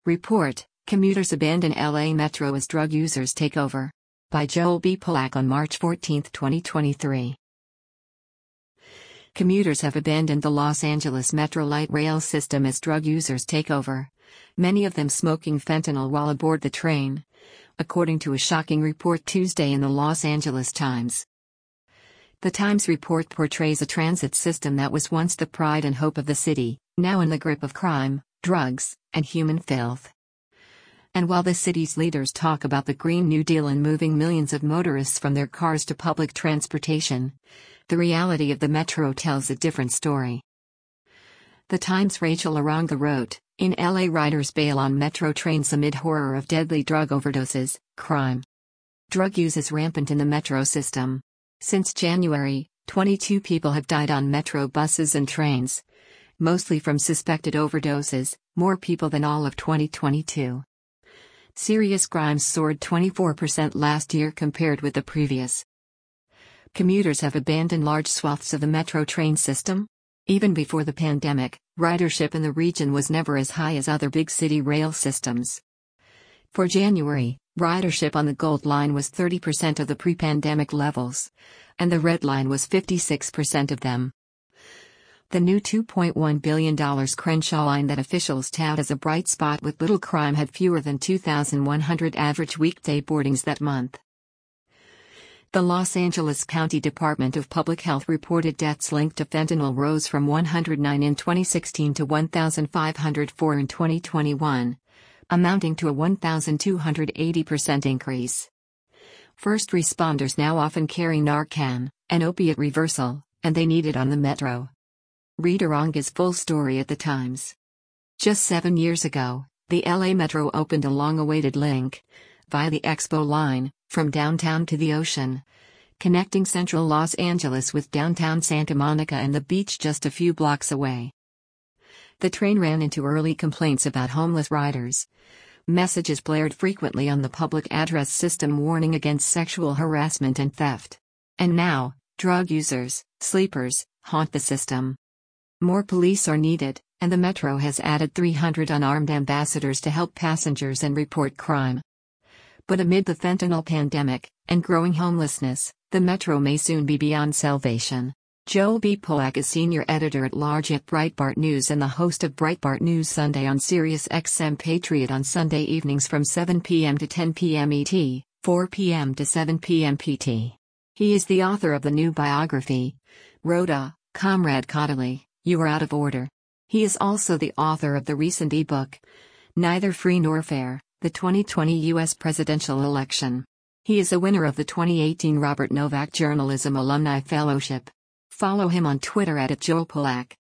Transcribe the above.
Report, Commuters Abandon LA Metro as Drug Users Take Over. By Joel B. Polak on March 14, 2023. Commuters have abandoned the Los Angeles Metro light rail system as drug users take over, many of them smoking fentanyl while aboard the train, according to a shocking report Tuesday in the Los Angeles Times. The Times report portrays a transit system that was once the pride and hope of the city, now in the grip of crime, drugs, and human filth. And while the city's leaders talk about the Green New Deal and moving millions of motorists from their cars to public transportation, the reality of the metro tells a different story. The Times' Rachel Arango wrote, "In LA, riders bail on metro trains amid horror of deadly drug overdoses, crime. Drug use is rampant in the metro system. Since January, 22 people have died on metro buses and trains, mostly from suspected overdoses, more people than all of 2022. Serious crimes soared 24% last year compared with the previous. Commuters have abandoned large swaths of the metro train system. Even before the pandemic, ridership in the region was never as high as other big city rail systems. For January, ridership on the Gold Line was 30% of the pre-pandemic levels, and the Red Line was 56% of them. The new $2.1 billion Crenshaw line that officials tout as a bright spot with little crime had fewer than 2,100 average weekday boardings that month. The Los Angeles County Department of Public Health reported deaths linked to fentanyl rose from 109 in 2016 to 1,504 in 2021, amounting to a 1,280% increase. First responders now often carry Narcan, an opiate reversal, and they need it on the metro. Read Arango's full story at the Times. Just 7 years ago, the LA Metro opened a long-awaited link, via the Expo line, from downtown to the ocean, connecting central Los Angeles with downtown Santa Monica and the beach just a few blocks away. The train ran into early complaints about homeless riders. Messages blared frequently on the public address system warning against sexual harassment and theft. And now, drug users, sleepers, haunt the system. More police are needed, and the Metro has added 300 unarmed ambassadors to help passengers and report crime. But amid the fentanyl pandemic, and growing homelessness, the Metro may soon be beyond salvation. Joel B. Polak is senior editor-at-large at Breitbart News and the host of Breitbart News Sunday on Sirius XM Patriot on Sunday evenings from 7 p.m. to 10 p.m. ET, 4 p.m. to 7 p.m. PT. He is the author of the new biography, Rhoda, Comrade Caudalie, You Are Out of Order. He is also the author of the recent ebook, Neither Free Nor Fair, the 2020 U.S. Presidential Election. He is a winner of the 2018 Robert Novak Journalism Alumni Fellowship. Follow him on Twitter @JoelPolak.